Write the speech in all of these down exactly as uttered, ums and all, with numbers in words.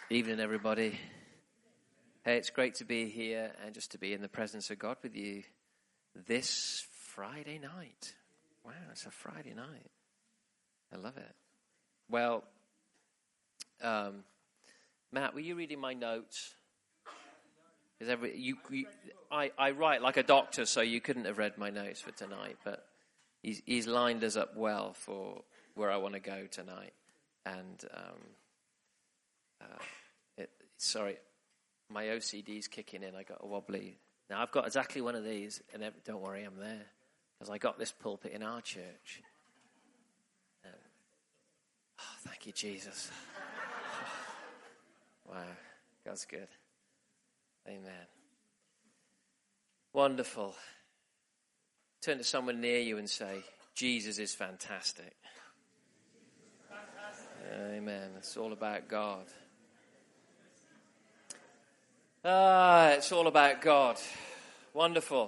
Evening, everybody. Hey, it's great to be here and just to be in the presence of God with you this Friday night. Wow, it's a Friday night. I love it. Well, um, Matt, were you reading my notes? Is every you, you I, I write like a doctor, so you couldn't have read my notes for tonight, but he's, he's lined us up well for where I want to go tonight. And um, uh, it, sorry, my O C D's kicking in. I got a wobbly. Now I've got exactly one of these, and every, don't worry, I'm there because I got this pulpit in our church. Um, oh, thank you, Jesus. Wow, God's good. Amen. Wonderful. Turn to someone near you and say, Jesus is fantastic. Amen. It's all about God. Ah, it's all about God. Wonderful.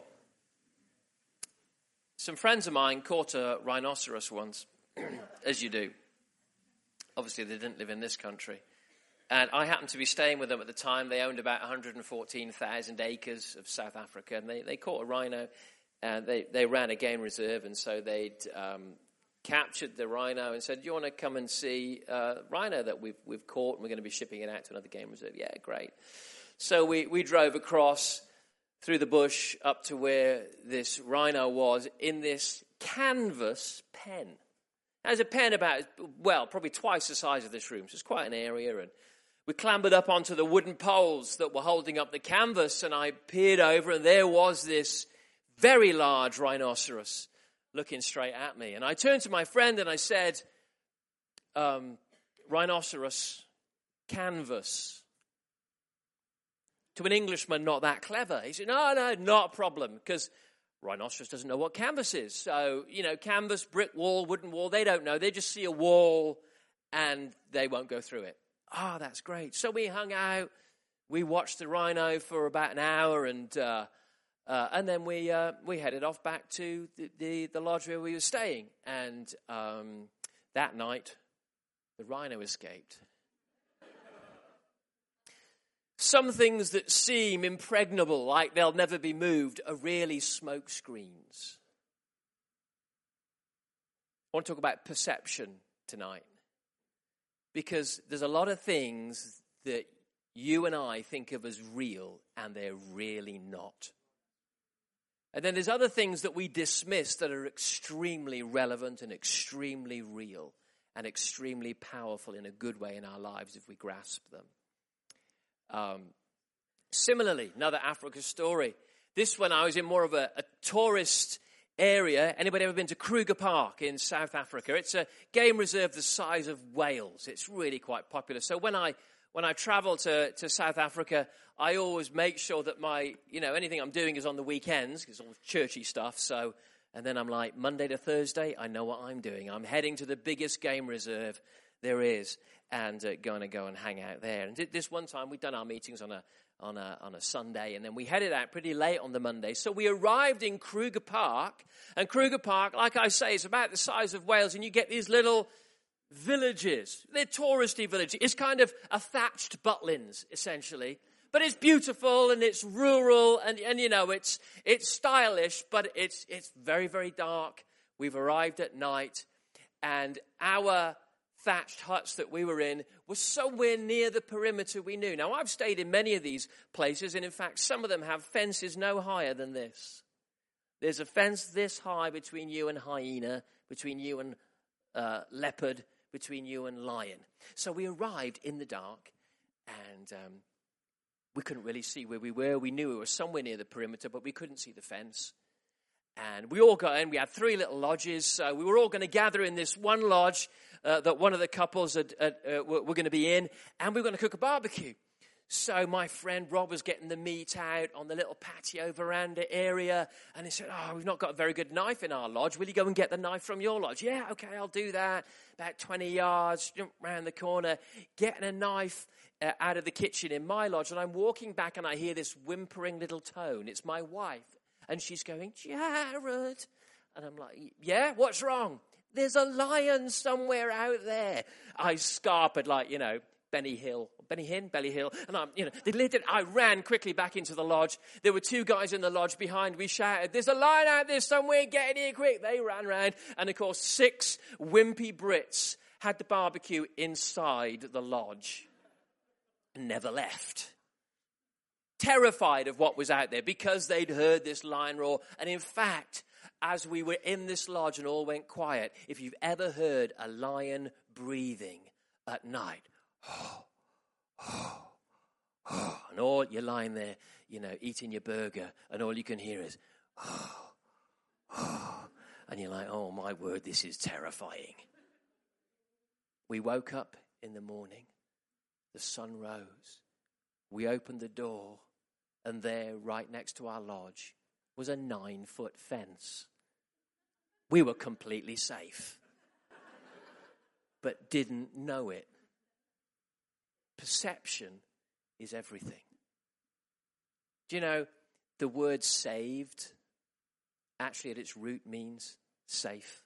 Some friends of mine caught a rhinoceros once, as you do. Obviously, they didn't live in this country. And I happened to be staying with them at the time. They owned about one hundred fourteen thousand acres of South Africa, and they, they caught a rhino, and they, they ran a game reserve, and so they'd um, captured the rhino and said, do you want to come and see uh, rhino that we've, we've caught, and we're going to be shipping it out to another game reserve? Yeah, great. So we, we drove across through the bush up to where this rhino was in this canvas pen. There's a pen about, well, probably twice the size of this room, so it's quite an area. And we clambered up onto the wooden poles that were holding up the canvas, and I peered over, and there was this very large rhinoceros looking straight at me. And I turned to my friend and I said, um, rhinoceros canvas. To an Englishman not that clever. He said, no, no, not a problem, because rhinoceros doesn't know what canvas is. So, you know, canvas, brick wall, wooden wall, they don't know. They just see a wall and they won't go through it. Ah, oh, that's great. So we hung out. We watched the rhino for about an hour, and uh, uh, and then we uh, we headed off back to the, the, the lodge where we were staying. And um, that night, the rhino escaped. Some things that seem impregnable, like they'll never be moved, are really smoke screens. I want to talk about perception tonight, because there's a lot of things that you and I think of as real, and they're really not. And then there's other things that we dismiss that are extremely relevant and extremely real and extremely powerful in a good way in our lives if we grasp them. Um, similarly, another Africa story. This one, I was in more of a, a tourist area. Anybody ever been to Kruger Park in South Africa? It's a game reserve the size of Wales. It's really quite popular. So when I when I travel to, to South Africa, I always make sure that my, you know, anything I'm doing is on the weekends, because it's all churchy stuff. So, and then I'm like, Monday to Thursday, I know what I'm doing. I'm heading to the biggest game reserve there is, and uh, going to go and hang out there. And this one time, we'd done our meetings on a on a on a Sunday, and then we headed out pretty late on the Monday. So we arrived in Kruger Park, and Kruger Park, like I say, is about the size of Wales, and you get these little villages. They're touristy villages. It's kind of a thatched Butlins, essentially. But it's beautiful, and it's rural, and, and you know, it's it's stylish, but it's it's very, very dark. We've arrived at night, and our thatched huts that we were in were somewhere near the perimeter we knew. Now, I've stayed in many of these places, and in fact, some of them have fences no higher than this. There's a fence this high between you and hyena, between you and uh, leopard, between you and lion. So we arrived in the dark, and um, we couldn't really see where we were. We knew we were somewhere near the perimeter, but we couldn't see the fence. And we all got in. We had three little lodges, so we were all going to gather in this one lodge uh, that one of the couples had, had, uh, were, were going to be in, and we were going to cook a barbecue. So my friend Rob was getting the meat out on the little patio veranda area, and he said, oh, we've not got a very good knife in our lodge. Will you go and get the knife from your lodge? Yeah, okay, I'll do that. About twenty yards, jump round the corner, getting a knife uh, out of the kitchen in my lodge, and I'm walking back, and I hear this whimpering little tone. It's my wife. And she's going, Jared. And I'm like, yeah, what's wrong? There's a lion somewhere out there. I scarpered like, you know, Benny Hill, Benny Hinn, Belly Hill. And I'm, you know, they lit it. I ran quickly back into the lodge. There were two guys in the lodge behind. We shouted, "There's a line out there somewhere. Get in here quick." They ran round. And of course, six wimpy Brits had the barbecue inside the lodge and never left. Terrified of what was out there because they'd heard this lion roar. And in fact, as we were in this lodge and all went quiet, if you've ever heard a lion breathing at night, oh, oh, oh, and all you're lying there, you know, eating your burger, and all you can hear is, oh, oh, and you're like, oh my word, this is terrifying. We woke up in the morning, the sun rose, we opened the door, and there, right next to our lodge, was a nine-foot fence. We were completely safe, but didn't know it. Perception is everything. Do you know, the word saved actually at its root means safe.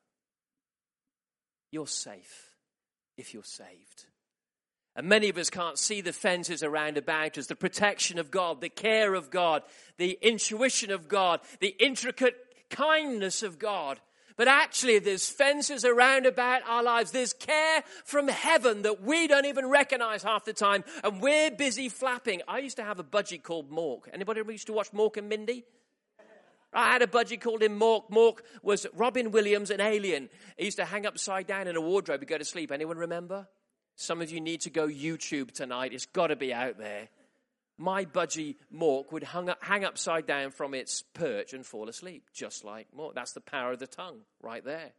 You're safe if you're saved. And many of us can't see the fences around about us, the protection of God, the care of God, the intuition of God, the intricate kindness of God. But actually, there's fences around about our lives. There's care from heaven that we don't even recognize half the time. And we're busy flapping. I used to have a budgie called Mork. Anybody ever used to watch Mork and Mindy? I had a budgie called him Mork. Mork was Robin Williams, an alien. He used to hang upside down in a wardrobe and go to sleep. Anyone remember? Some of you need to go YouTube tonight. It's got to be out there. My budgie Mork would hung up, hang upside down from its perch and fall asleep, just like Mork. That's the power of the tongue right there.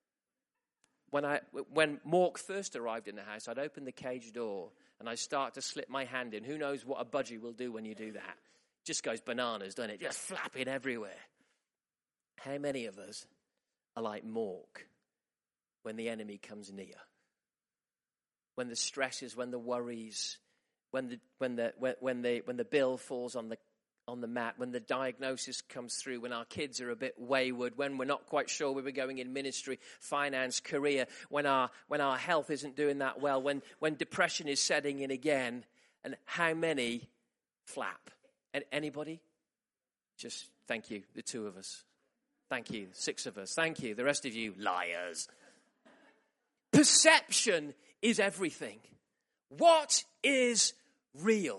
When I, when Mork first arrived in the house, I'd open the cage door and I'd start to slip my hand in. Who knows what a budgie will do when you do that? Just goes bananas, doesn't it? Just flapping everywhere. How many of us are like Mork when the enemy comes near? When the stresses, when the worries, when the when the when, when the when the bill falls on the on the mat, when the diagnosis comes through, when our kids are a bit wayward, when we're not quite sure where we're going in ministry, finance, career, when our when our health isn't doing that well, when when depression is setting in again, and how many flap? And anybody? Just thank you, the two of us. Thank you, six of us. Thank you, the rest of you liars. Perception is everything. What is real?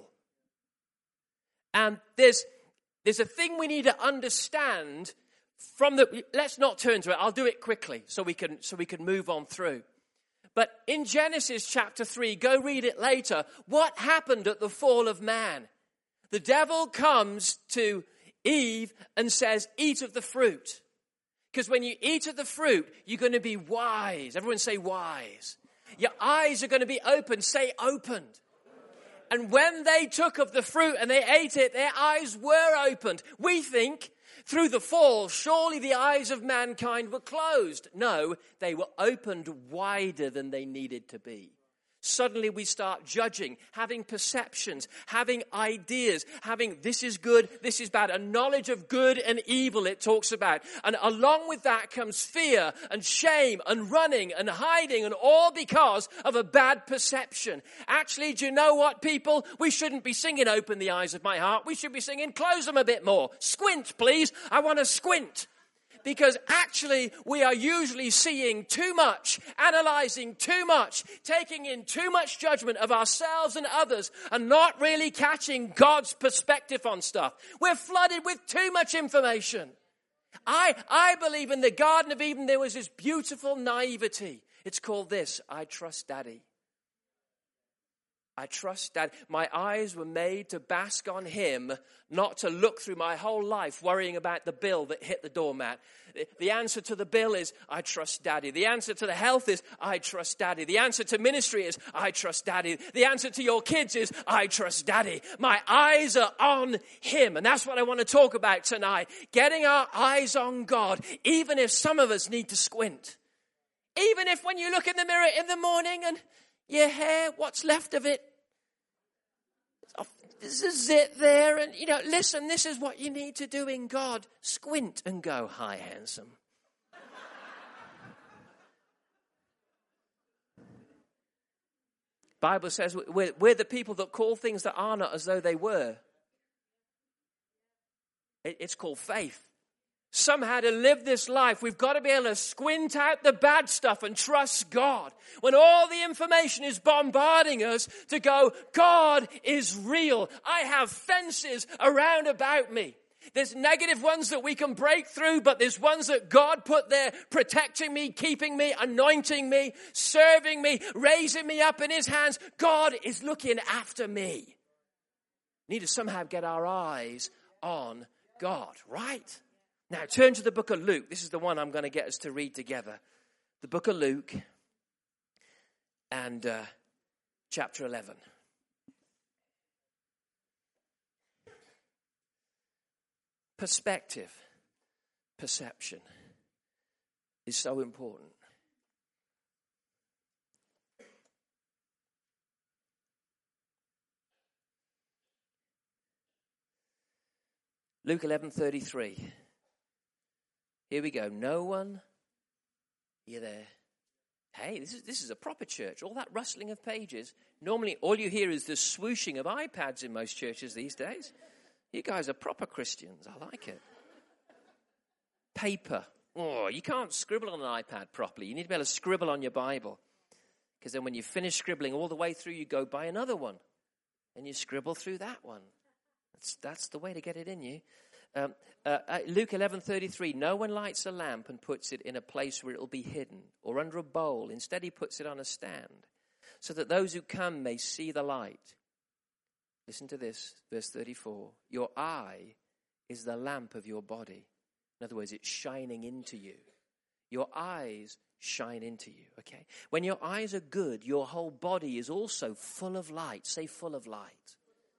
And there's there's a thing we need to understand from the, let's not turn to it. I'll do it quickly so we can so we can move on through. But in Genesis chapter three, go read it later. What happened at the fall of man? The devil comes to Eve and says, "Eat of the fruit." Because when you eat of the fruit, you're going to be wise. Everyone say wise. Your eyes are going to be opened. Say opened. And when they took of the fruit and they ate it, their eyes were opened. We think through the fall, surely the eyes of mankind were closed. No, they were opened wider than they needed to be. Suddenly we start judging, having perceptions, having ideas, having this is good, this is bad, a knowledge of good and evil it talks about. And along with that comes fear and shame and running and hiding, and all because of a bad perception. Actually, do you know what, people? We shouldn't be singing "Open the Eyes of My Heart." We should be singing "Close them a bit more." Squint, please. I want to squint. Because actually, we are usually seeing too much, analyzing too much, taking in too much judgment of ourselves and others, and not really catching God's perspective on stuff. We're flooded with too much information. I, I believe in the Garden of Eden, there was this beautiful naivety. It's called this: I trust Daddy. I trust Dad. My eyes were made to bask on him, not to look through my whole life worrying about the bill that hit the doormat. The answer to the bill is, I trust Daddy. The answer to the health is, I trust Daddy. The answer to ministry is, I trust Daddy. The answer to your kids is, I trust Daddy. My eyes are on him. And that's what I want to talk about tonight. Getting our eyes on God, even if some of us need to squint. Even if when you look in the mirror in the morning and your hair, what's left of it, there's a zit there. And, you know, listen, this is what you need to do in God. Squint and go, "Hi, handsome." Bible says we're, we're the people that call things that are not as though they were. It, it's called faith. Somehow to live this life, we've got to be able to squint out the bad stuff and trust God. When all the information is bombarding us, to go, God is real. I have fences around about me. There's negative ones that we can break through, but there's ones that God put there protecting me, keeping me, anointing me, serving me, raising me up in his hands. God is looking after me. We need to somehow get our eyes on God, right? Now, turn to the book of Luke. This is the one I'm going to get us to read together. The book of Luke and uh, chapter eleven. Perspective, perception is so important. Luke eleven thirty-three. Here we go. No one, you there? Hey, this is this is a proper church. All that rustling of pages. Normally, all you hear is the swooshing of iPads in most churches these days. You guys are proper Christians. I like it. Paper. Oh, you can't scribble on an iPad properly. You need to be able to scribble on your Bible. Because then when you finish scribbling all the way through, you go buy another one. And you scribble through that one. That's, that's the way to get it in you. Um, uh, uh, Luke eleven thirty-three, no one lights a lamp and puts it in a place where it will be hidden or under a bowl. Instead, he puts it on a stand so that those who come may see the light. Listen to this, verse thirty-four. Your eye is the lamp of your body. In other words, it's shining into you. Your eyes shine into you, okay? When your eyes are good, your whole body is also full of light. Say full of light.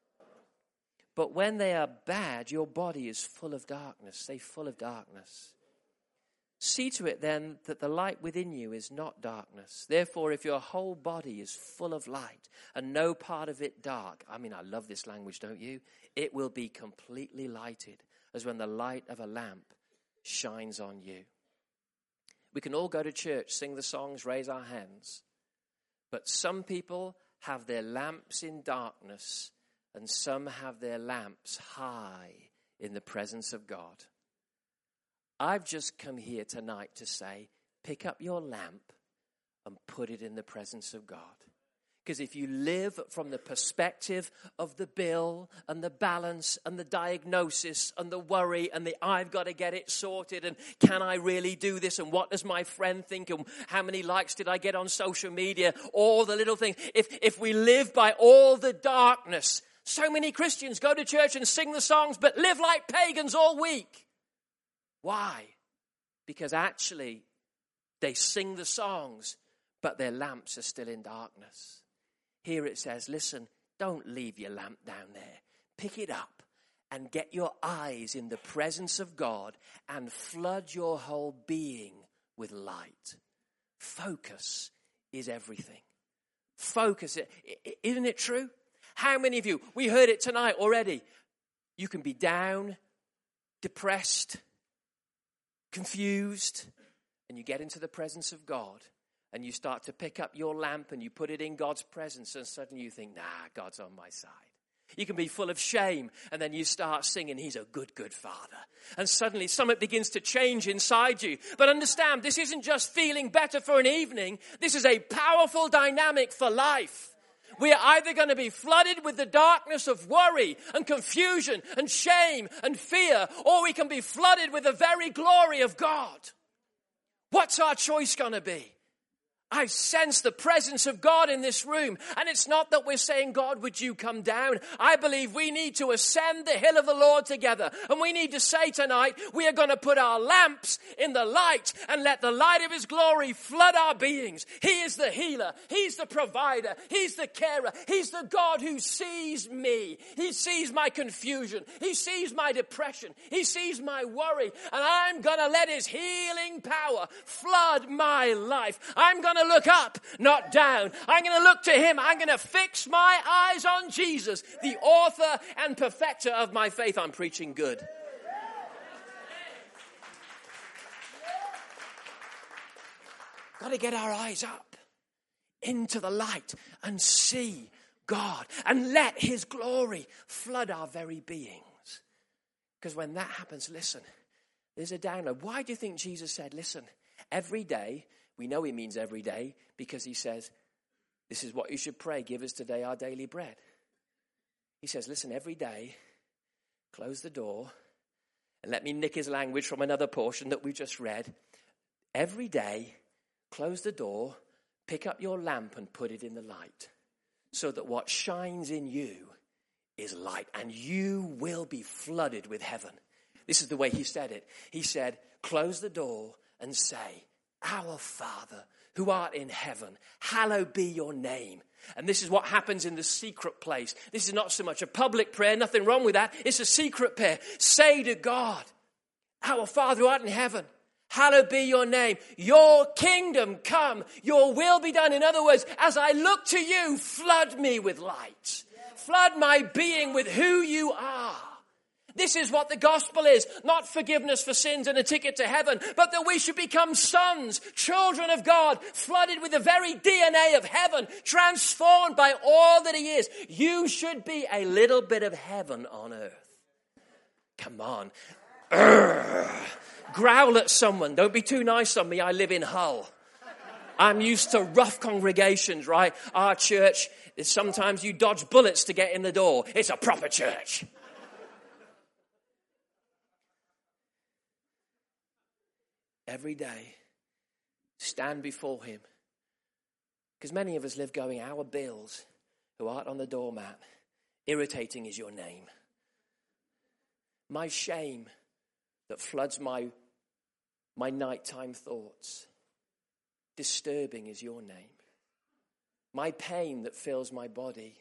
But when they are bad, your body is full of darkness. Say full of darkness. See to it then that the light within you is not darkness. Therefore, if your whole body is full of light and no part of it dark, I mean, I love this language, don't you? It will be completely lighted as when the light of a lamp shines on you. We can all go to church, sing the songs, raise our hands. But some people have their lamps in darkness and some have their lamps high in the presence of God. I've just come here tonight to say, pick up your lamp and put it in the presence of God. Because if you live from the perspective of the bill and the balance and the diagnosis and the worry and the I've got to get it sorted and can I really do this and what does my friend think and how many likes did I get on social media, all the little things. If, if we live by all the darkness, so many Christians go to church and sing the songs but live like pagans all week. Why? Because actually they sing the songs, but their lamps are still in darkness. Here it says, listen, don't leave your lamp down there. Pick it up and get your eyes in the presence of God and flood your whole being with light. Focus is everything. Focus. Isn't it true? How many of you, we heard it tonight already, you can be down, depressed, confused, and you get into the presence of God and you start to pick up your lamp and you put it in God's presence and suddenly you think, nah, God's on my side. You can be full of shame and then you start singing, he's a good, good father. And suddenly something begins to change inside you. But understand, this isn't just feeling better for an evening. This is a powerful dynamic for life. We are either going to be flooded with the darkness of worry and confusion and shame and fear, or we can be flooded with the very glory of God. What's our choice going to be? I sense the presence of God in this room. And it's not that we're saying, God, would you come down? I believe we need to ascend the hill of the Lord together. And we need to say tonight, we are going to put our lamps in the light and let the light of his glory flood our beings. He is the healer. He's the provider. He's the carer. He's the God who sees me. He sees my confusion. He sees my depression. He sees my worry. And I'm going to let his healing power flood my life. I'm going to look up, not down. I'm going to look to him. I'm going to fix my eyes on Jesus, the author and perfecter of my faith. I'm preaching good. Got to get our eyes up. into the light and see God and let his glory flood our very beings. Because when that happens, listen, there's a download. Why do you think Jesus said, listen, every day, we know he means every day because he says, this is what you should pray, give us today our daily bread. He says, listen, every day, close the door, and let me nick his language from another portion that we just read. Every day, close the door, pick up your lamp and put it in the light, so that what shines in you is light, and you will be flooded with heaven. This is the way he said it. He said, close the door and say, our Father, who art in heaven, hallowed be your name. And this is what happens in the secret place. This is not so much a public prayer, nothing wrong with that. It's a secret prayer. Say to God, our Father who art in heaven, hallowed be your name. Your kingdom come, your will be done. In other words, as I look to you, flood me with light. Flood my being with who you are. This is what the gospel is. Not forgiveness for sins and a ticket to heaven, but that we should become sons, children of God, flooded with the very D N A of heaven, transformed by all that he is. You should be a little bit of heaven on earth. Come on. Urgh. Growl at someone. Don't be too nice on me. I live in Hull. I'm used to rough congregations, right? Our church, sometimes you dodge bullets to get in the door. It's a proper church. Every day, stand before him. Because many of us live going, our bills, who art on the doormat, irritating is your name. My shame that floods my, my nighttime thoughts, disturbing is your name. My pain that fills my body,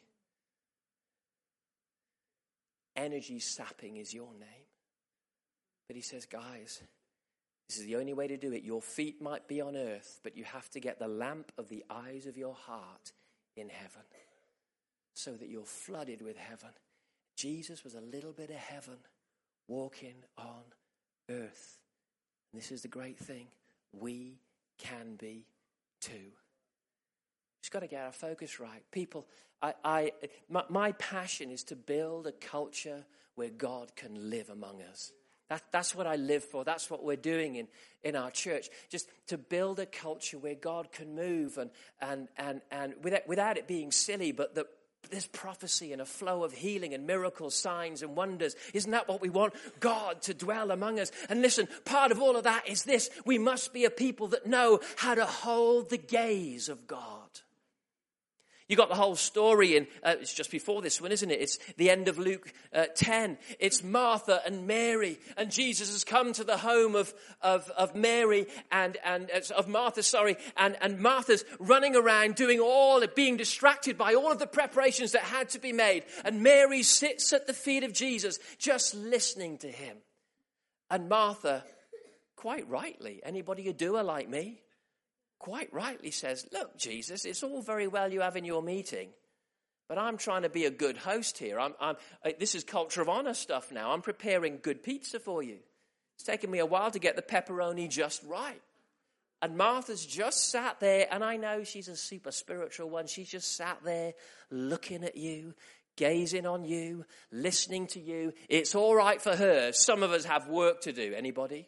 energy sapping is your name. But he says, guys, this is the only way to do it. Your feet might be on earth, but you have to get the lamp of the eyes of your heart in heaven so that you're flooded with heaven. Jesus was a little bit of heaven walking on earth. And this is the great thing. We can be too. Just got to get our focus right. People, I, I, my, my passion is to build a culture where God can live among us. That, that's what I live for. That's what we're doing in, in our church. Just to build a culture where God can move and and and and without, without it being silly, but that there's prophecy and a flow of healing and miracles, signs and wonders. Isn't that what we want? God to dwell among us. And listen, part of all of that is this. We must be a people that know how to hold the gaze of God. You got the whole story in, uh, it's just before this one, isn't it? It's the end of Luke uh, ten. It's Martha and Mary, and Jesus has come to the home of of, of Mary and and uh, of Martha, sorry, and and Martha's running around doing all, being distracted by all of the preparations that had to be made, and Mary sits at the feet of Jesus, just listening to him, and Martha, quite rightly, anybody a doer like me? Quite rightly says, look, Jesus, it's all very well you having your meeting, but I'm trying to be a good host here. I'm, I'm, this is culture of honor stuff now. I'm preparing good pizza for you. It's taken me a while to get the pepperoni just right. And Martha's just sat there, and I know she's a super spiritual one. She's just sat there looking at you, gazing on you, listening to you. It's all right for her. Some of us have work to do. Anybody?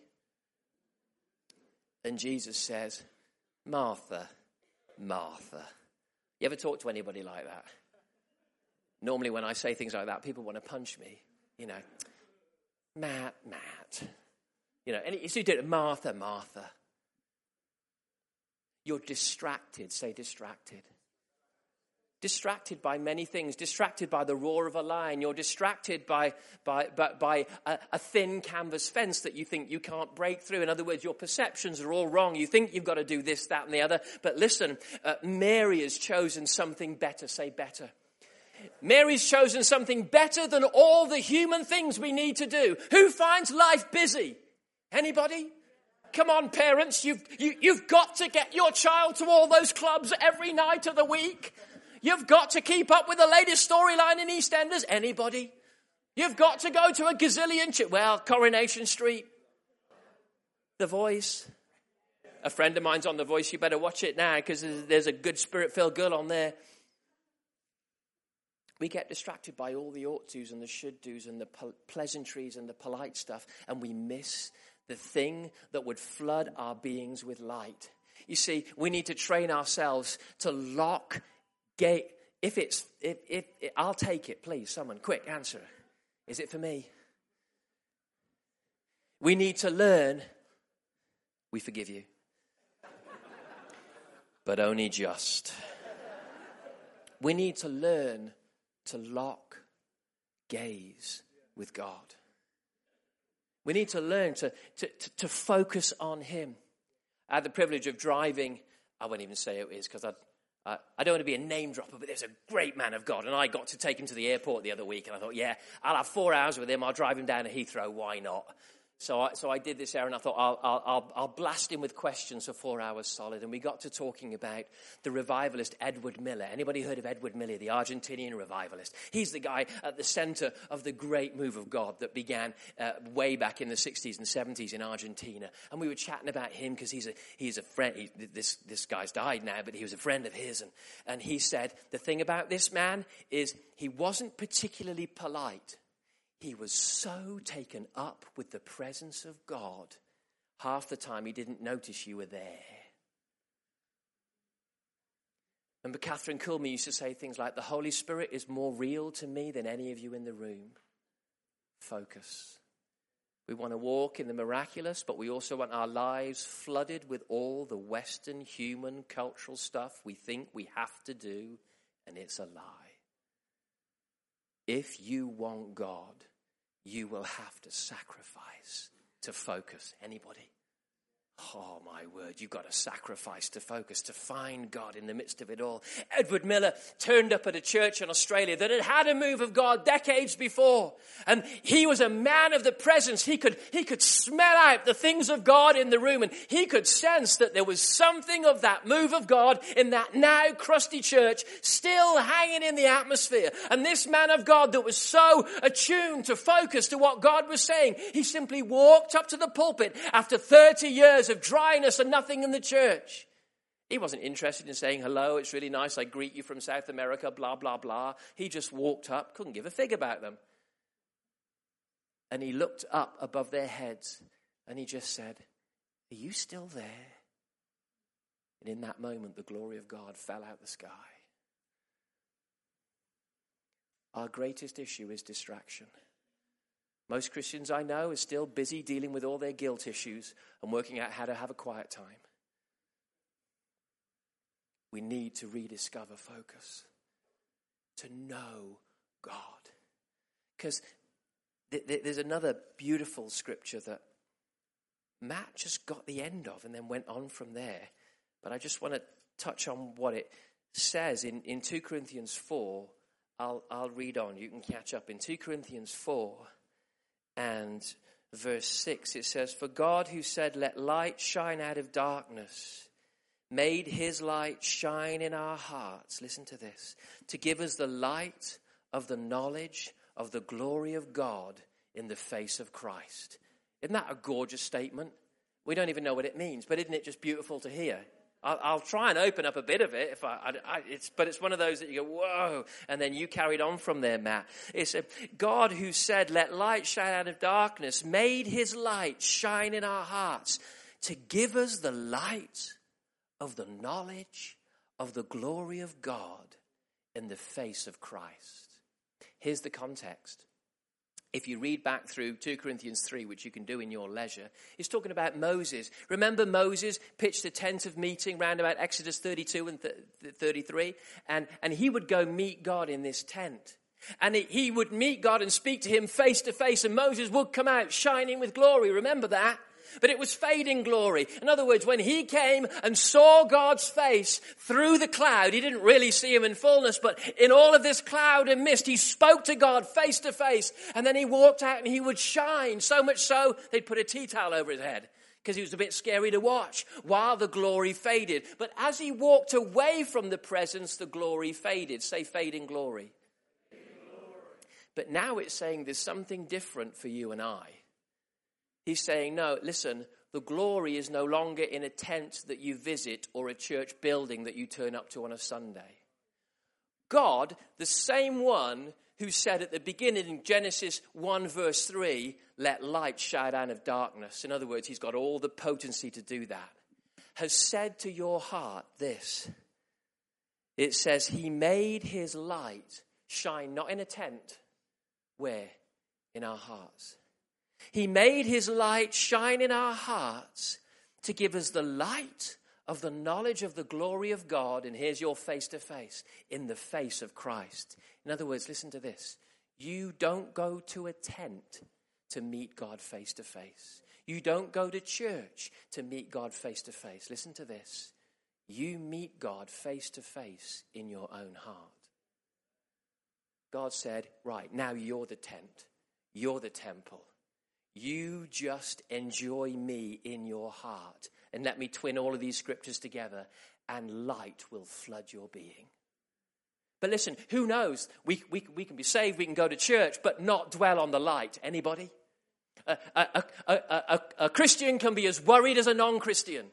And Jesus says, Martha, Martha. You ever talk to anybody like that? Normally when I say things like that, people want to punch me. You know, Matt, Matt. You know, and you do it, Martha, Martha. You're distracted. Say distracted. Distracted by many things. Distracted by the roar of a lion. You're distracted by by by, by a, a thin canvas fence that you think you can't break through. In other words, your perceptions are all wrong. You think you've got to do this, that, and the other. But listen, uh, Mary has chosen something better. Say better. Mary's chosen something better than all the human things we need to do. Who finds life busy? Anybody? Come on, parents. You've you, you've got to get your child to all those clubs every night of the week. You've got to keep up with the latest storyline in EastEnders. Anybody? You've got to go to a gazillion, ch- well, Coronation Street, The Voice, A friend of mine's on The Voice. You better watch it now because there's a good spirit-filled girl on there. We get distracted by all the ought-tos and the should-dos and the pleasantries and the polite stuff, and we miss the thing that would flood our beings with light. You see, we need to train ourselves to lock gate. If it's, if, if, if I'll take it, please, someone, quick answer. Is it for me? We need to learn. We forgive you, but only just. We need to learn to lock gaze with God. We need to learn to, to, to, to focus on him. I had the privilege of driving. I won't even say who it is because I, I, I don't want to be a name dropper, but there's a great man of God. And I got to take him to the airport the other week. And I thought, yeah, I'll have four hours with him. I'll drive him down to Heathrow. Why not? So I, so I did this errand. I thought I'll, I'll, I'll, I'll blast him with questions for four hours solid. And we got to talking about the revivalist Edward Miller. Anybody heard of Edward Miller, the Argentinian revivalist? He's the guy at the center of the great move of God that began uh, way back in the sixties and seventies in Argentina. And we were chatting about him because he's a he's a friend. He, this this guy's died now, but he was a friend of his. And and he said the thing about this man is he wasn't particularly polite. He was so taken up with the presence of God, half the time he didn't notice you were there. Remember, Catherine Coolman used to say things like, the Holy Spirit is more real to me than any of you in the room. Focus. We want to walk in the miraculous, but we also want our lives flooded with all the Western human cultural stuff we think we have to do, and it's a lie. If you want God, you will have to sacrifice to focus. Anybody? Oh, my word, you've got to sacrifice to focus, to find God in the midst of it all. Edward Miller turned up at a church in Australia that had had a move of God decades before. And he was a man of the presence. He could, he could smell out the things of God in the room. And he could sense that there was something of that move of God in that now crusty church still hanging in the atmosphere. And this man of God that was so attuned to focus to what God was saying, he simply walked up to the pulpit after thirty years of dryness and nothing in the church. He wasn't interested in saying, hello, it's really nice, I greet you from South America, blah, blah, blah. He just walked up, couldn't give a fig about them. And he looked up above their heads and he just said, are you still there? And in that moment, the glory of God fell out the sky. Our greatest issue is distraction. Most Christians I know are still busy dealing with all their guilt issues and working out how to have a quiet time. We need to rediscover focus, to know God. Because th- th- there's another beautiful scripture that Matt just got the end of and then went on from there. But I just want to touch on what it says in, in two Corinthians four. I'll, I'll read on. You can catch up. In two Corinthians four. And verse six, it says, for God who said, let light shine out of darkness, made his light shine in our hearts. Listen to this. To give us the light of the knowledge of the glory of God in the face of Christ. Isn't that a gorgeous statement? We don't even know what it means, but isn't it just beautiful to hear? I'll, I'll try and open up a bit of it, if I, I, I, it's, but it's one of those that you go, whoa, and then you carried on from there, Matt. It's a God who said, let light shine out of darkness, made his light shine in our hearts to give us the light of the knowledge of the glory of God in the face of Christ. Here's the context. If you read back through two Corinthians three, which you can do in your leisure, it's talking about Moses. Remember Moses pitched a tent of meeting round about Exodus thirty-two and thirty-three? And, and he would go meet God in this tent. And he would meet God and speak to him face to face. And Moses would come out shining with glory. Remember that? But it was fading glory. In other words, when he came and saw God's face through the cloud, he didn't really see him in fullness, but in all of this cloud and mist, he spoke to God face to face. And then he walked out and he would shine, so much so they'd put a tea towel over his head because he was a bit scary to watch while the glory faded. But as he walked away from the presence, the glory faded. Say fading glory. Fading glory. But now it's saying there's something different for you and I. He's saying, no, listen, The glory is no longer in a tent that you visit or a church building that you turn up to on a Sunday. God, the same one who said at the beginning in Genesis one verse three, let light shine out of darkness. In other words, he's got all the potency to do that. Has said to your heart this. It says he made his light shine not in a tent. Where? In our hearts. He made his light shine in our hearts to give us the light of the knowledge of the glory of God. And here's your face to face, in the face of Christ. In other words, listen to this. You don't go to a tent to meet God face to face. You don't go to church to meet God face to face. Listen to this. You meet God face to face in your own heart. God said, right, now you're the tent. You're the temple. You just enjoy me in your heart. And let me twin all of these scriptures together, and light will flood your being. But listen, who knows? We, we, we can be saved, we can go to church, but not dwell on the light. Anybody? A, a, a, a, a, a Christian can be as worried as a non-Christian.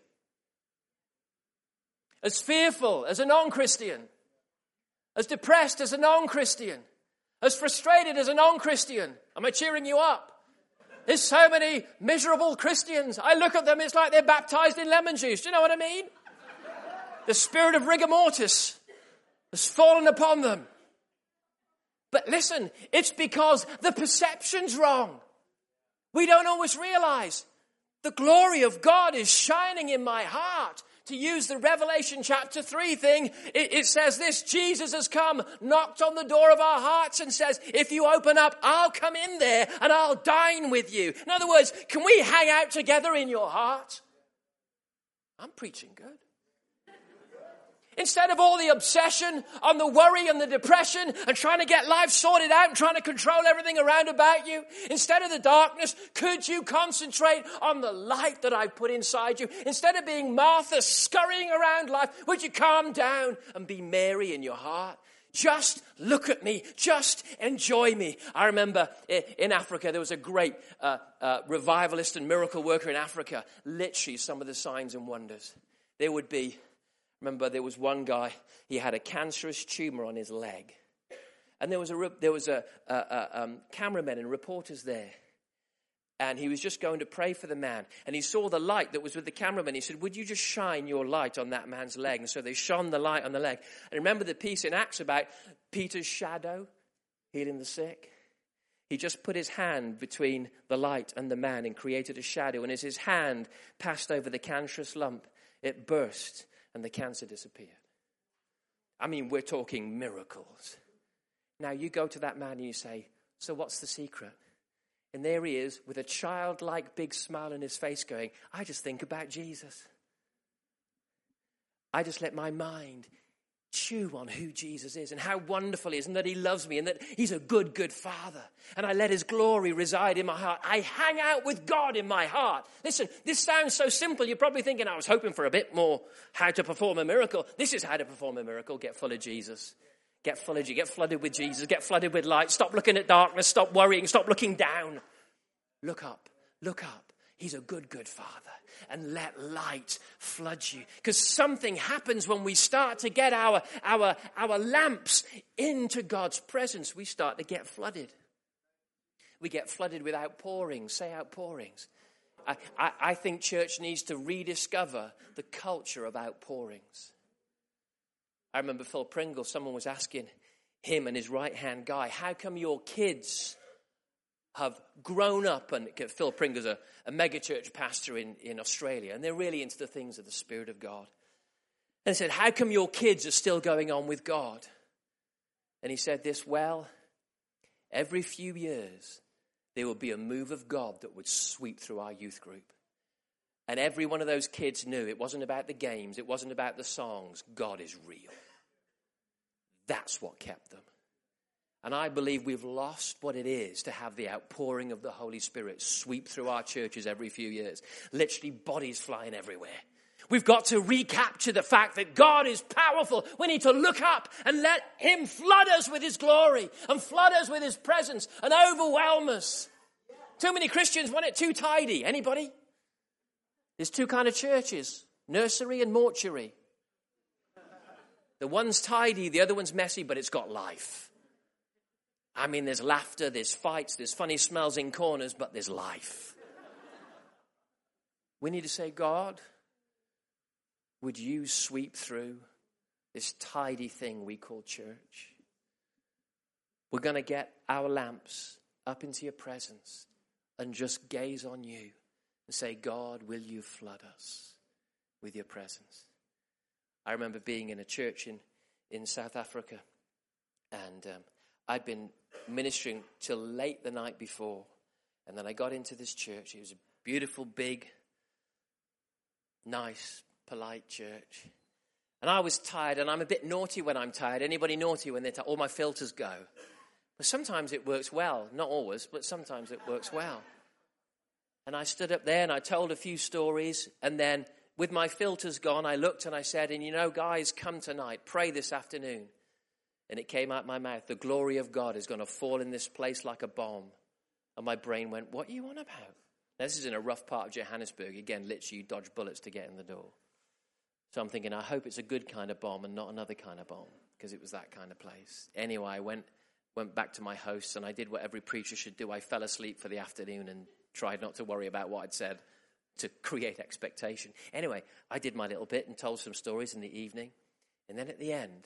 As fearful as a non-Christian. As depressed as a non-Christian. As frustrated as a non-Christian. Am I cheering you up? There's so many miserable Christians. I look at them, it's like they're baptized in lemon juice. Do you know what I mean? The spirit of rigor mortis has fallen upon them. But listen, it's because the perception's wrong. We don't always realize the glory of God is shining in my heart. To use the Revelation chapter three thing, it, it says this, Jesus has come, knocked on the door of our hearts and says, if you open up, I'll come in there and I'll dine with you. In other words, can we hang out together in your heart? I'm preaching good. Instead of all the obsession on the worry and the depression and trying to get life sorted out and trying to control everything around about you, instead of the darkness, could you concentrate on the light that I put inside you? Instead of being Martha scurrying around life, would you calm down and be Mary in your heart? Just look at me. Just enjoy me. I remember in Africa, there was a great uh, uh, revivalist and miracle worker in Africa. Literally some of the signs and wonders. There would be Remember, there was one guy, he had a cancerous tumor on his leg. And there was a there was a, a, a um, cameraman and reporters there. And he was just going to pray for the man. And he saw the light that was with the cameraman. He said, would you just shine your light on that man's leg? And so they shone the light on the leg. And remember the piece in Acts about Peter's shadow healing the sick? He just put his hand between the light and the man and created a shadow. And as his hand passed over the cancerous lump, it burst. And the cancer disappeared. I mean, we're talking miracles. Now you go to that man and you say, so what's the secret? And there he is with a childlike big smile on his face going, I just think about Jesus. I just let my mind chew on who Jesus is and how wonderful he is and that he loves me and that he's a good, good father. And I let his glory reside in my heart. I hang out with God in my heart. Listen, this sounds so simple. You're probably thinking, I was hoping for a bit more how to perform a miracle. This is how to perform a miracle. Get full of Jesus. Get full of, get flooded with Jesus. Get flooded with light. Stop looking at darkness. Stop worrying. Stop looking down. Look up. Look up. He's a good, good father. And let light flood you. Because something happens when we start to get our, our, our lamps into God's presence. We start to get flooded. We get flooded with outpourings. Say outpourings. I, I, I think church needs to rediscover the culture of outpourings. I remember Phil Pringle, someone was asking him and his right-hand guy, how come your kids have grown up, and Phil Pringle's a, a megachurch pastor in, in Australia, and they're really into the things of the Spirit of God. And he said, how come your kids are still going on with God? And he said this, well, every few years, there will be a move of God that would sweep through our youth group. And every one of those kids knew it wasn't about the games, it wasn't about the songs. God is real. That's what kept them. And I believe we've lost what it is to have the outpouring of the Holy Spirit sweep through our churches every few years. Literally bodies flying everywhere. We've got to recapture the fact that God is powerful. We need to look up and let him flood us with his glory and flood us with his presence and overwhelm us. Too many Christians want it too tidy. Anybody? There's two kind of churches, nursery and mortuary. The one's tidy, the other one's messy, but it's got life. I mean, there's laughter, there's fights, there's funny smells in corners, but there's life. We need to say, God, would you sweep through this tidy thing we call church? We're going to get our lamps up into your presence and just gaze on you and say, God, will you flood us with your presence? I remember being in a church in, in South Africa, and um, I'd been ministering till late the night before, and then I got into this church. It was a beautiful, big, nice, polite church. And I was tired, and I'm a bit naughty when I'm tired. Anybody naughty when they're tired? All my filters go. But sometimes it works well. Not always, but sometimes it works well. And I stood up there and I told a few stories. And then with my filters gone, I looked and I said, and you know, guys, come tonight. Pray this afternoon. And it came out my mouth. The glory of God is going to fall in this place like a bomb. And my brain went, what are you on about? Now, this is in a rough part of Johannesburg. Again, literally you dodge bullets to get in the door. So I'm thinking, I hope it's a good kind of bomb and not another kind of bomb, because it was that kind of place. Anyway, I went went back to my hosts and I did what every preacher should do. I fell asleep for the afternoon and tried not to worry about what I'd said to create expectation. Anyway, I did my little bit and told some stories in the evening. And then at the end,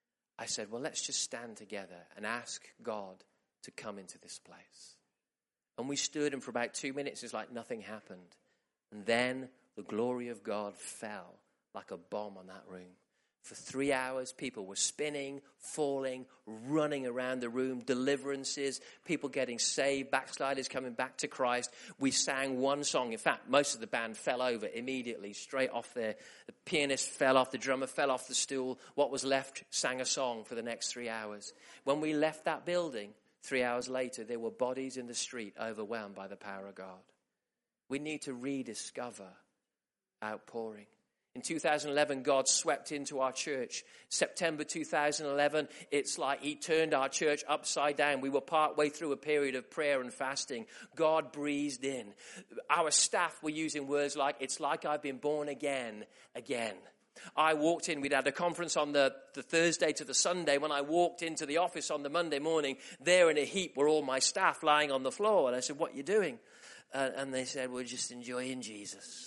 I said, well, let's just stand together and ask God to come into this place. And we stood, and for about two minutes, it's like nothing happened. And then the glory of God fell like a bomb on that room. For three hours, people were spinning, falling, running around the room, deliverances, people getting saved, backsliders coming back to Christ. We sang one song. In fact, most of the band fell over immediately, straight off there. The pianist fell off, the drummer fell off the stool. What was left sang a song for the next three hours. When we left that building, three hours later, there were bodies in the street overwhelmed by the power of God. We need to rediscover outpouring. In two thousand eleven, God swept into our church. September two thousand eleven, it's like he turned our church upside down. We were partway through a period of prayer and fasting. God breathed in. Our staff were using words like, it's like I've been born again, again. I walked in, we'd had a conference on the, the Thursday to the Sunday. When I walked into the office on the Monday morning, there in a heap were all my staff lying on the floor. And I said, what are you doing? Uh, and they said, we're just enjoying Jesus.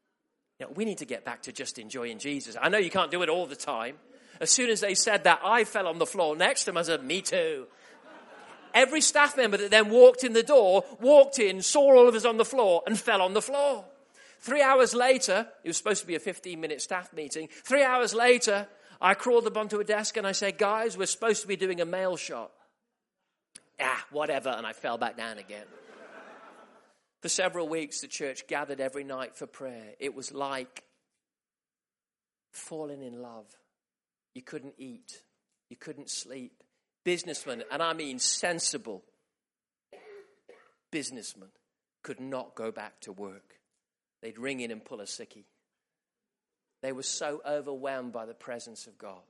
You know, we need to get back to just enjoying Jesus. I know you can't do it all the time. As soon as they said that, I fell on the floor next to them. I said, me too. Every staff member that then walked in the door, walked in, saw all of us on the floor and fell on the floor. Three hours later, it was supposed to be a fifteen-minute staff meeting. Three hours later, I crawled up onto a desk and I said, guys, we're supposed to be doing a mail shot. Ah, whatever. And I fell back down again. For several weeks, the church gathered every night for prayer. It was like falling in love. You couldn't eat. You couldn't sleep. Businessmen, and I mean sensible businessmen, could not go back to work. They'd ring in and pull a sickie. They were so overwhelmed by the presence of God.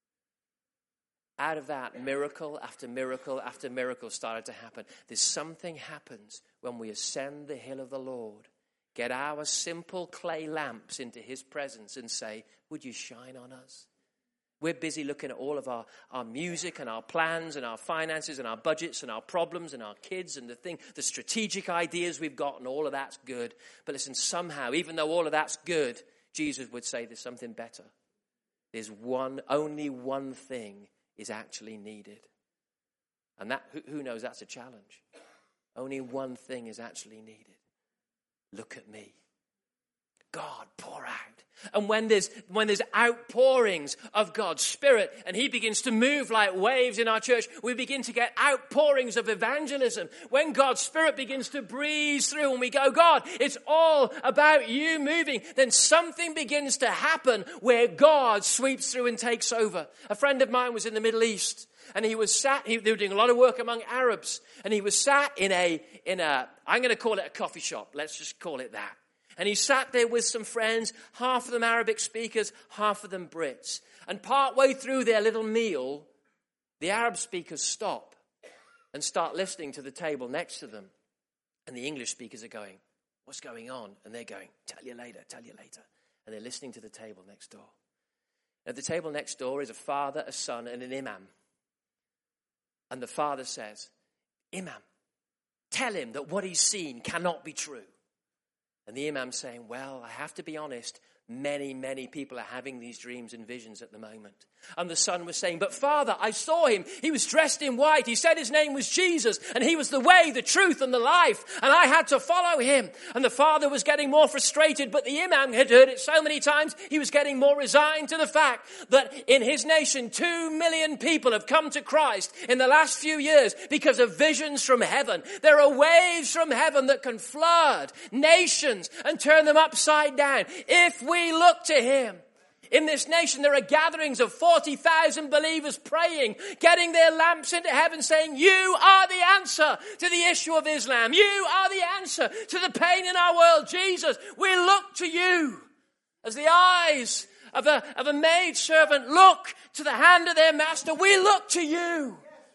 Out of that, miracle after miracle after miracle started to happen. There's something happens when we ascend the hill of the Lord, get our simple clay lamps into his presence and say, would you shine on us? We're busy looking at all of our, our music and our plans and our finances and our budgets and our problems and our kids and the thing, the strategic ideas we've got, and all of that's good. But listen, somehow, even though all of that's good, Jesus would say there's something better. There's one, only one thing is actually needed. And that, who, who knows, that's a challenge. Only one thing is actually needed. Look at me. God, pour out. And when there's when there's outpourings of God's Spirit and he begins to move like waves in our church, we begin to get outpourings of evangelism. When God's Spirit begins to breeze through and we go, God, it's all about you moving, then something begins to happen where God sweeps through and takes over. A friend of mine was in the Middle East and he was sat, he, they were doing a lot of work among Arabs, and he was sat in a, in a, I'm going to call it a coffee shop. Let's just call it that. And he sat there with some friends, half of them Arabic speakers, half of them Brits. And partway through their little meal, the Arab speakers stop and start listening to the table next to them. And the English speakers are going, What's going on? And they're going, tell you later, tell you later. And they're listening to the table next door. At the table next door is a father, a son, and an imam. And the father says, Imam, tell him that what he's seen cannot be true. And the imam's saying, well, I have to be honest. Many, many people are having these dreams and visions at the moment. And the son was saying, but Father, I saw him. He was dressed in white. He said his name was Jesus. And he was the way, the truth, and the life. And I had to follow him. And the father was getting more frustrated. But the imam had heard it so many times, he was getting more resigned to the fact that in his nation, two million people have come to Christ in the last few years because of visions from heaven. There are waves from heaven that can flood nations and turn them upside down. If we We look to him. In this nation, there are gatherings of forty thousand believers praying, getting their lamps into heaven, saying, you are the answer to the issue of Islam. You are the answer to the pain in our world. Jesus, we look to you. As the eyes of a, of a maid servant look to the hand of their master, we look to you.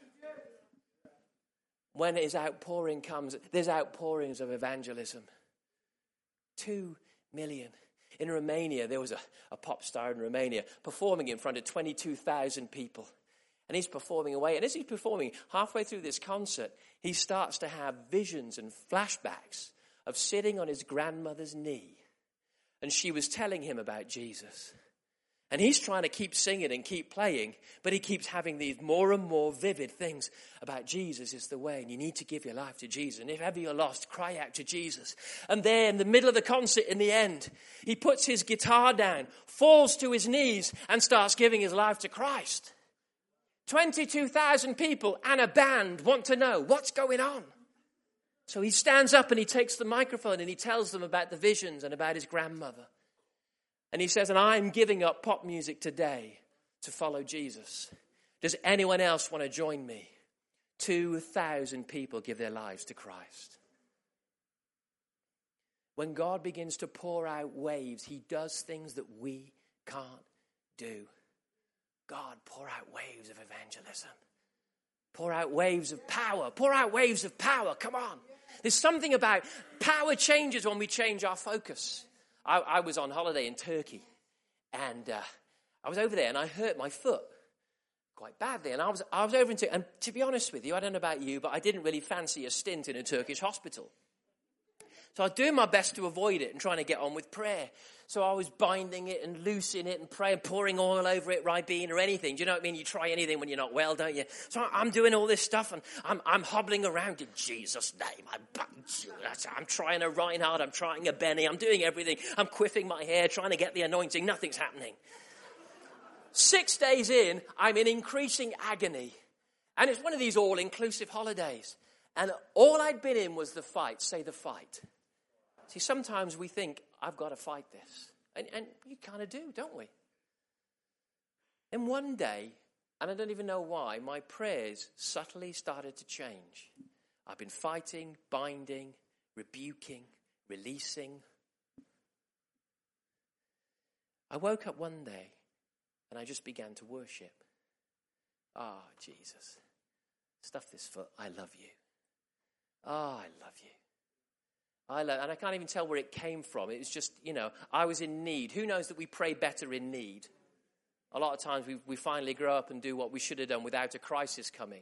When his outpouring comes, there's outpourings of evangelism. Two million. In Romania, there was a, a pop star in Romania performing in front of twenty-two thousand people. And he's performing away. And as he's performing, halfway through this concert, he starts to have visions and flashbacks of sitting on his grandmother's knee. And she was telling him about Jesus. And he's trying to keep singing and keep playing, but he keeps having these more and more vivid things about Jesus is the way, and you need to give your life to Jesus. And if ever you're lost, cry out to Jesus. And there in the middle of the concert, in the end, he puts his guitar down, falls to his knees, and starts giving his life to Christ. twenty-two thousand people and a band want to know what's going on. So he stands up and he takes the microphone and he tells them about the visions and about his grandmother. And he says, and I'm giving up pop music today to follow Jesus. Does anyone else want to join me? two thousand people give their lives to Christ. When God begins to pour out waves, he does things that we can't do. God, pour out waves of evangelism. Pour out waves of power. Pour out waves of power. Come on. There's something about power changes when we change our focus. I, I was on holiday in Turkey, and uh, I was over there, and I hurt my foot quite badly. And I was I was over in Turkey, and to be honest with you, I don't know about you, but I didn't really fancy a stint in a Turkish hospital. So I was doing my best to avoid it and trying to get on with prayer. So I was binding it and loosing it and praying, pouring oil over it, Ribena or anything. Do you know what I mean? You try anything when you're not well, don't you? So I'm doing all this stuff and I'm, I'm hobbling around in Jesus' name. I'm, I'm trying a Reinhard. I'm trying a Benny. I'm doing everything. I'm quiffing my hair, trying to get the anointing. Nothing's happening. Six days in, I'm in increasing agony. And it's one of these all-inclusive holidays. And all I'd been in was the fight. Say the fight. See, sometimes we think, I've got to fight this. And, and you kind of do, don't we? And one day, and I don't even know why, my prayers subtly started to change. I've been fighting, binding, rebuking, releasing. I woke up one day, and I just began to worship. Ah, oh, Jesus. Stuff this foot. I love you. Ah, oh, I love you. I love, and I can't even tell where it came from. It was just, you know, I was in need. Who knows that we pray better in need? A lot of times we, we finally grow up and do what we should have done without a crisis coming.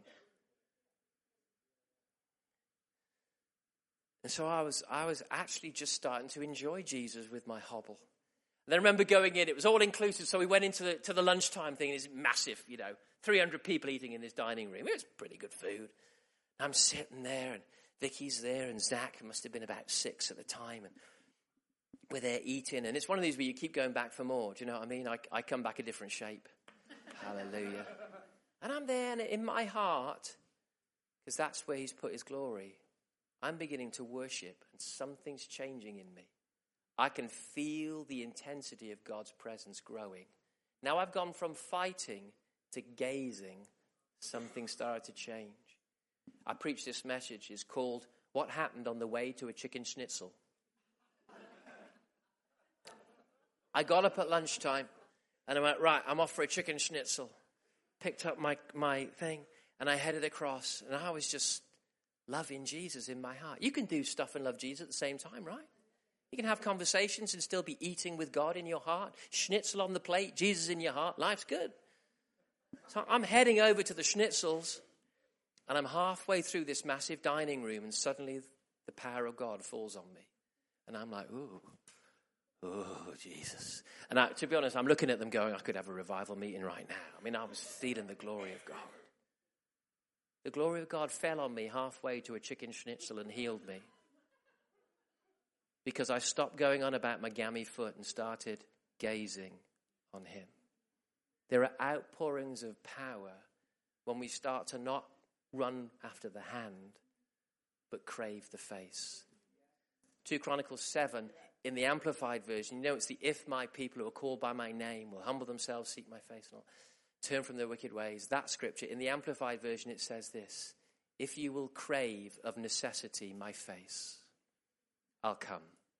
And so I was, I was actually just starting to enjoy Jesus with my hobble. And I remember going in, it was all inclusive, so we went into the, to the lunchtime thing. It's massive, you know, three hundred people eating in this dining room. It was pretty good food. I'm sitting there and Vicky's there and Zach must have been about six at the time. And we're there eating. And it's one of these where you keep going back for more. Do you know what I mean? I, I come back a different shape. Hallelujah. And I'm there and in my heart, because that's where he's put his glory, I'm beginning to worship and something's changing in me. I can feel the intensity of God's presence growing. Now I've gone from fighting to gazing. Something started to change. I preached this message. It's called, What Happened on the Way to a Chicken Schnitzel. I got up at lunchtime and I went, right, I'm off for a chicken schnitzel. Picked up my, my thing and I headed across and I was just loving Jesus in my heart. You can do stuff and love Jesus at the same time, right? You can have conversations and still be eating with God in your heart. Schnitzel on the plate, Jesus in your heart. Life's good. So I'm heading over to the schnitzels, and I'm halfway through this massive dining room, and suddenly the power of God falls on me. And I'm like, ooh, oh, Jesus. And I, to be honest, I'm looking at them going, I could have a revival meeting right now. I mean, I was feeling the glory of God. The glory of God fell on me halfway to a chicken schnitzel and healed me. Because I stopped going on about my gammy foot and started gazing on him. There are outpourings of power when we start to not run after the hand, but crave the face. Second Chronicles seven, in the Amplified version, you know, it's the if my people who are called by my name will humble themselves, seek my face, and all, turn from their wicked ways. That scripture, in the Amplified version, it says this: if you will crave of necessity my face, I'll come.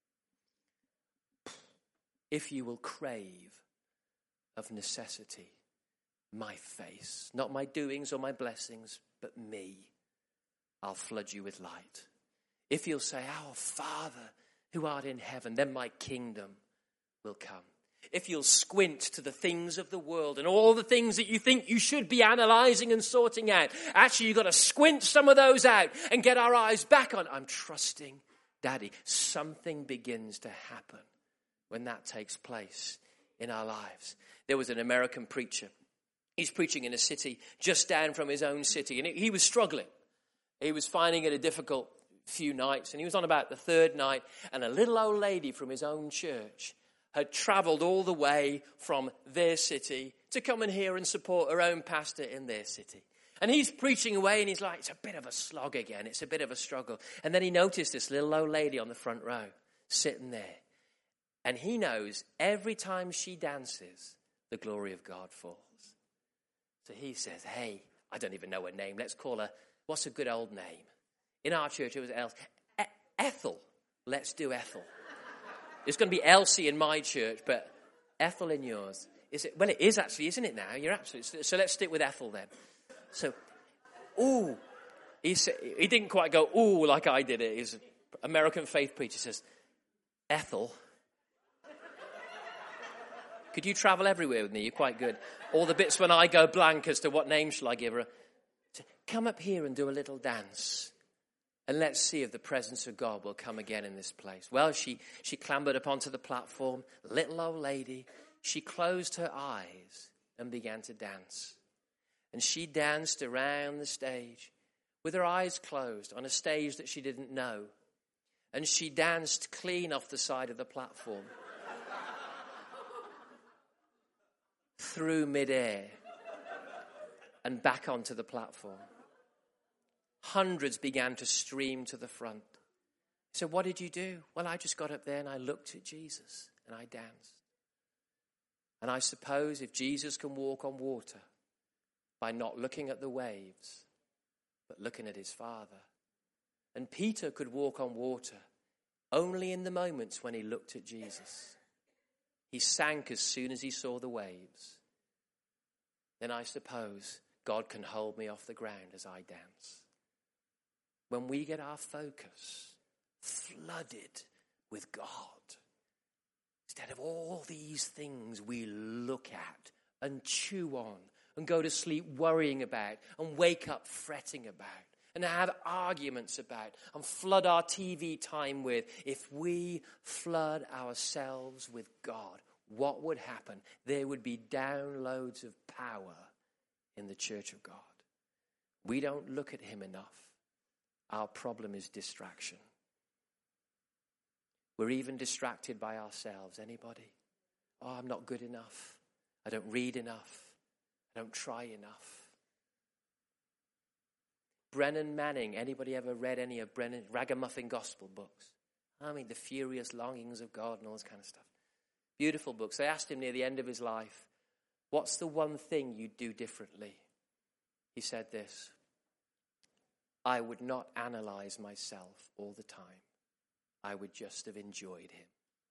If you will crave of necessity my face, not my doings or my blessings, but me, I'll flood you with light. If you'll say, our Father who art in heaven, then my kingdom will come. If you'll squint to the things of the world and all the things that you think you should be analyzing and sorting out, actually you've got to squint some of those out and get our eyes back on, I'm trusting Daddy. Something begins to happen when that takes place in our lives. There was an American preacher. He's preaching in a city just down from his own city, and he was struggling. He was finding it a difficult few nights, and he was on about the third night, and a little old lady from his own church had traveled all the way from their city to come and hear and support her own pastor in their city. And he's preaching away, and he's like, it's a bit of a slog again. It's a bit of a struggle. And then he noticed this little old lady on the front row sitting there. And he knows every time she dances, the glory of God falls. So he says, hey, I don't even know her name. Let's call her, what's a good old name? In our church, it was El- e- Ethel. Let's do Ethel. It's going to be Elsie in my church, but Ethel in yours. Is it? Well, it is actually, isn't it now? You're absolutely. So let's stick with Ethel then. So, ooh. He, said, he didn't quite go, ooh, like I did it. He's an American faith preacher. Says, Ethel, could you travel everywhere with me? You're quite good. All the bits when I go blank as to what name shall I give her. Come up here and do a little dance. And let's see if the presence of God will come again in this place. Well, she, she clambered up onto the platform. Little old lady. She closed her eyes and began to dance. And she danced around the stage with her eyes closed on a stage that she didn't know. And she danced clean off the side of the platform. Through midair and back onto the platform. Hundreds began to stream to the front. So what did you do? Well, I just got up there and I looked at Jesus and I danced. And I suppose if Jesus can walk on water by not looking at the waves, but looking at his Father. And Peter could walk on water only in the moments when he looked at Jesus. He sank as soon as he saw the waves. Then I suppose God can hold me off the ground as I dance. When we get our focus flooded with God, instead of all these things we look at and chew on and go to sleep worrying about and wake up fretting about and have arguments about and flood our T V time with, if we flood ourselves with God, what would happen? There would be downloads of power in the church of God. We don't look at him enough. Our problem is distraction. We're even distracted by ourselves. Anybody? Oh, I'm not good enough. I don't read enough. I don't try enough. Brennan Manning. Anybody ever read any of Brennan Ragamuffin Gospel books? I mean, The Furious Longings of God and all this kind of stuff. Beautiful books. They asked him near the end of his life, what's the one thing you'd do differently? He said this: I would not analyze myself all the time. I would just have enjoyed him.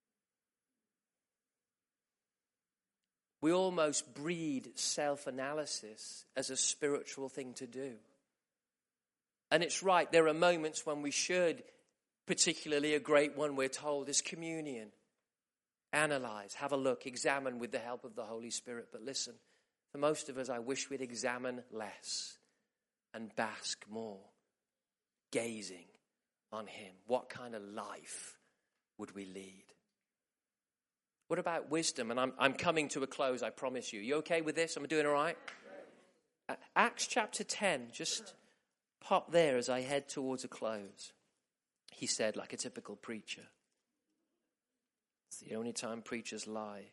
We almost breed self-analysis as a spiritual thing to do. And it's right, there are moments when we should Particularly a great one, we're told, is communion. Analyze, have a look, examine with the help of the Holy Spirit. But listen, for most of us, I wish we'd examine less and bask more, gazing on him. What kind of life would we lead? What about wisdom? And I'm, I'm coming to a close, I promise you. You okay with this? Am I doing all right? Acts chapter ten, just pop there as I head towards a close. He said, like a typical preacher. It's the only time preachers lie.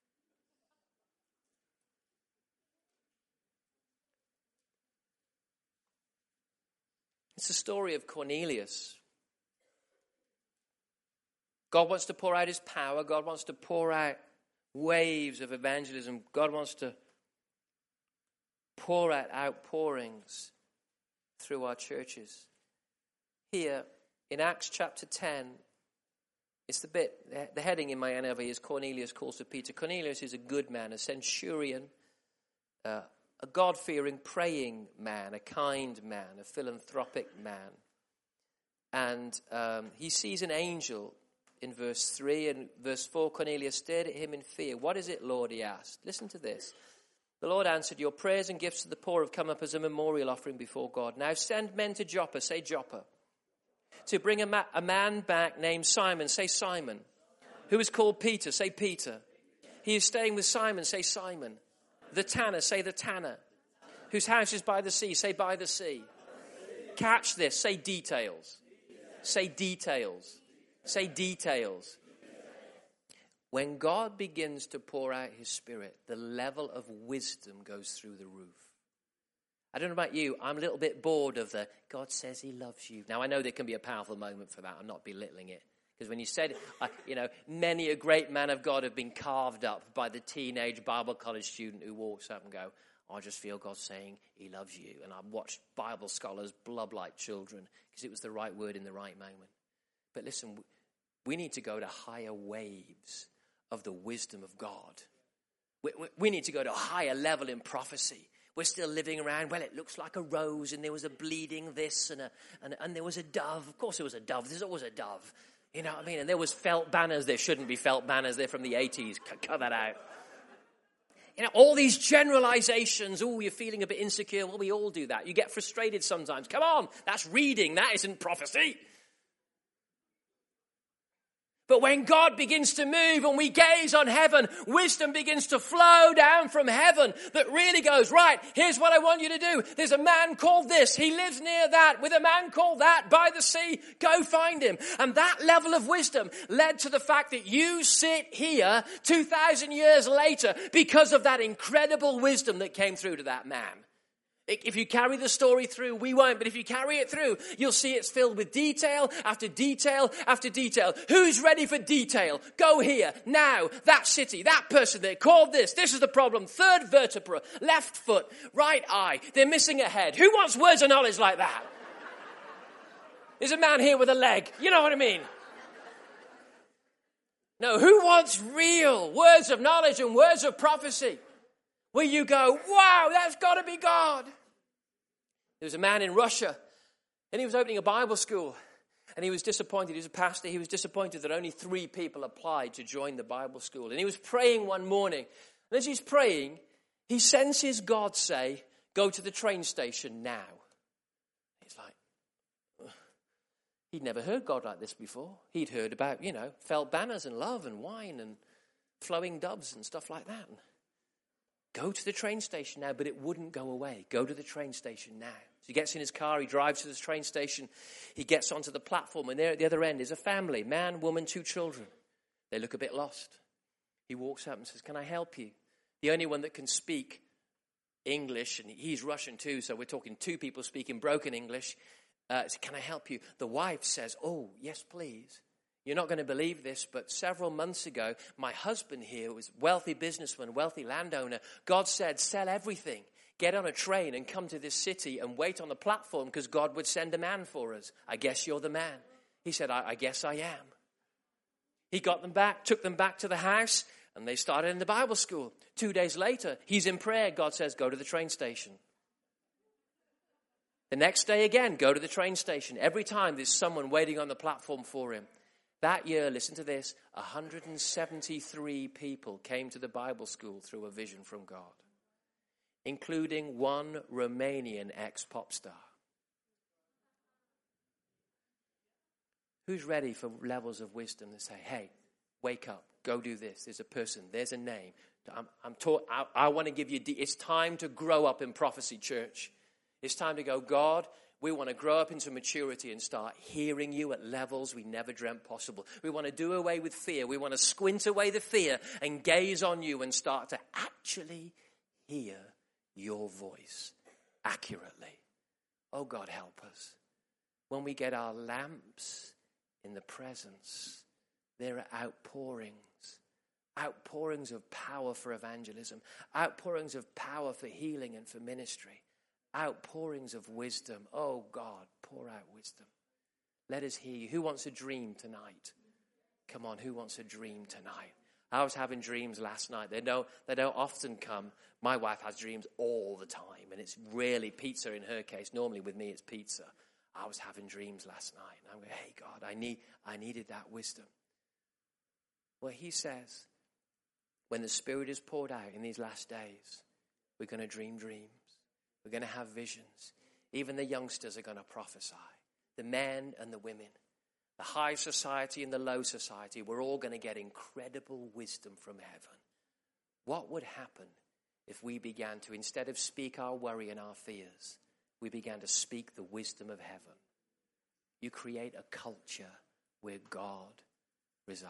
It's the story of Cornelius. God wants to pour out his power. God wants to pour out waves of evangelism. God wants to pour out outpourings through our churches. Here in Acts chapter ten, it's the bit, the heading in my N I V is Cornelius calls to Peter. Cornelius is a good man, a centurion, uh, a God-fearing, praying man, a kind man, a philanthropic man. And um, he sees an angel in verse three, and verse four, Cornelius stared at him in fear. "What is it, Lord?" he asked. Listen to this. The Lord answered, "Your prayers and gifts to the poor have come up as a memorial offering before God. Now send men to Joppa," say Joppa, "to bring a, ma- a man back named Simon," say Simon, "who is called Peter," say Peter. "He is staying with Simon," say Simon. "The tanner," say the tanner. "Whose house is by the sea," say by the sea. Catch this, say details. Say details. Say details. When God begins to pour out his Spirit, the level of wisdom goes through the roof. I don't know about you, I'm a little bit bored of the, God says he loves you. Now, I know there can be a powerful moment for that. I'm not belittling it. Because when you said, uh, you know, many a great man of God have been carved up by the teenage Bible college student who walks up and go, "I just feel God saying he loves you." And I've watched Bible scholars blub like children because it was the right word in the right moment. But listen, we need to go to higher waves of the wisdom of God. We, we, we need to go to a higher level in prophecy. We're still living around, well, it looks like a rose, and there was a bleeding this, and, a, and, and there was a dove. Of course there was a dove. There's always a dove. You know what I mean? And there was felt banners. There shouldn't be felt banners. They're from the eighties. Cut, cut that out. You know, all these generalizations. Oh, you're feeling a bit insecure. Well, we all do that. You get frustrated sometimes. Come on, that's reading. That isn't prophecy. But when God begins to move and we gaze on heaven, wisdom begins to flow down from heaven that really goes, right, here's what I want you to do. There's a man called this. He lives near that with a man called that by the sea. Go find him. And that level of wisdom led to the fact that you sit here two thousand years later because of that incredible wisdom that came through to that man. If you carry the story through, we won't, but if you carry it through, you'll see it's filled with detail after detail after detail. Who's ready for detail? Go here, now, that city, that person, they called this, this is the problem, third vertebra, left foot, right eye, they're missing a head. Who wants words of knowledge like that? There's a man here with a leg, you know what I mean? No, who wants real words of knowledge and words of prophecy? Where you go, wow, that's got to be God. There was a man in Russia, and he was opening a Bible school, and he was disappointed. He was a pastor. He was disappointed that only three people applied to join the Bible school. And he was praying one morning, and as he's praying, he senses God say, "Go to the train station now." He's like, ugh. He'd never heard God like this before. He'd heard about, you know, felt banners and love and wine and flowing doves and stuff like that. Go to the train station now, but it wouldn't go away. Go to the train station now. So he gets in his car, he drives to the train station, he gets onto the platform, and there at the other end is a family, man, woman, two children. They look a bit lost. He walks up and says, "Can I help you?" The only one that can speak English, and he's Russian too, so we're talking two people speaking broken English. Uh, says, "Can I help you?" The wife says, "Oh, yes, please. You're not going to believe this, but several months ago, my husband here was a wealthy businessman, wealthy landowner. God said, sell everything, get on a train and come to this city and wait on the platform because God would send a man for us. I guess you're the man." He said, I, I guess I am. He got them back, took them back to the house, and they started in the Bible school. Two days later, he's in prayer. God says, "Go to the train station." The next day again, go to the train station. Every time there's someone waiting on the platform for him. That year, listen to this, one hundred seventy-three people came to the Bible school through a vision from God, including one Romanian ex-pop star. Who's ready for levels of wisdom that say, hey, wake up, go do this. There's a person, there's a name. I'm, I'm taught, I, I want to give you, it's time to grow up in prophecy, church. It's time to go, God, we want to grow up into maturity and start hearing you at levels we never dreamt possible. We want to do away with fear. We want to squint away the fear and gaze on you and start to actually hear your voice accurately. Oh, God, help us. When we get our lamps in the presence, there are outpourings. Outpourings of power for evangelism. Outpourings of power for healing and for ministry. Outpourings of wisdom. Oh, God, pour out wisdom. Let us hear you. Who wants a dream tonight? Come on, who wants a dream tonight? I was having dreams last night. They don't, they don't often come. My wife has dreams all the time, and it's rarely pizza in her case. Normally with me it's pizza. I was having dreams last night, and I'm going, hey, God, I need, I needed that wisdom. Well, he says, when the Spirit is poured out in these last days, we're going to dream dreams. We're going to have visions. Even the youngsters are going to prophesy. The men and the women. The high society and the low society. We're all going to get incredible wisdom from heaven. What would happen if we began to, instead of speak our worry and our fears, we began to speak the wisdom of heaven? You create a culture where God resides.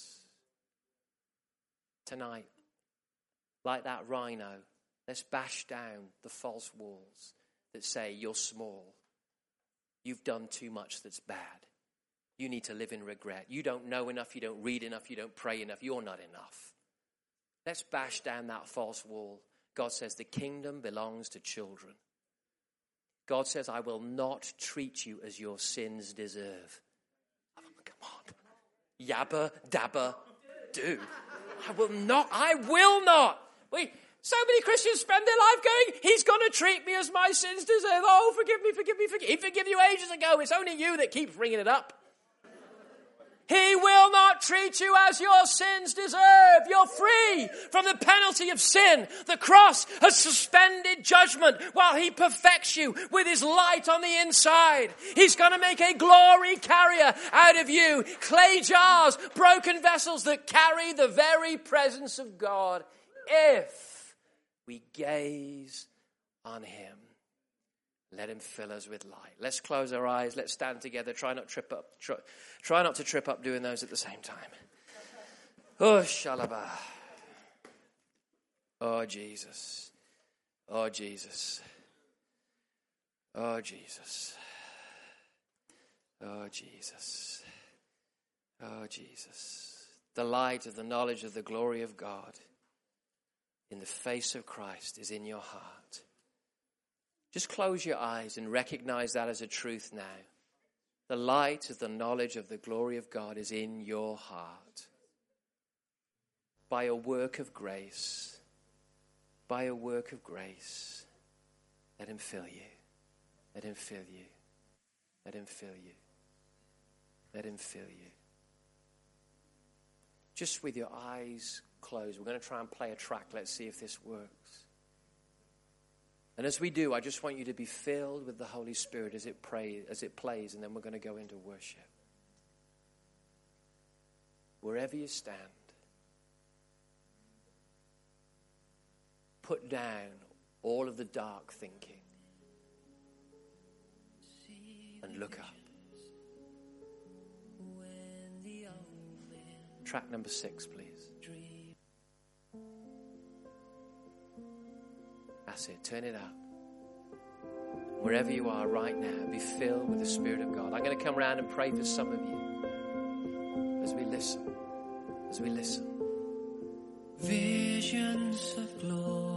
Tonight, like that rhino, let's bash down the false walls that say you're small. You've done too much that's bad. You need to live in regret. You don't know enough. You don't read enough. You don't pray enough. You're not enough. Let's bash down that false wall. God says the kingdom belongs to children. God says, I will not treat you as your sins deserve. Oh, come on. Yabba, dabba, do. I will not. I will not. Wait. So many Christians spend their life going, he's going to treat me as my sins deserve. Oh, forgive me, forgive me, forgive me. He forgave you ages ago. It's only you that keeps bringing it up. He will not treat you as your sins deserve. You're free from the penalty of sin. The cross has suspended judgment while he perfects you with his light on the inside. He's going to make a glory carrier out of you. Clay jars, broken vessels that carry the very presence of God. If we gaze on him, let him fill us with light. Let's close our eyes. Let's stand together. Try not to trip up. Try, try not to trip up doing those at the same time. Oh, shalabah. Oh, Jesus. Oh, Jesus. Oh, Jesus. Oh, Jesus. Oh, Jesus. The light of the knowledge of the glory of God in the face of Christ is in your heart. Just close your eyes and recognize that as a truth now. The light of the knowledge of the glory of God is in your heart. By a work of grace, by a work of grace, let him fill you. Let him fill you. Let him fill you. Let him fill you. Just with your eyes closed, we're going to try and play a track. Let's see if this works. And as we do, I just want you to be filled with the Holy Spirit as it pray, as it plays, and then we're going to go into worship. Wherever you stand, put down all of the dark thinking and look up. Track number six, please. That's it. Turn it up. Wherever you are right now, be filled with the Spirit of God. I'm going to come around and pray for some of you as we listen. As we listen. Visions of glory.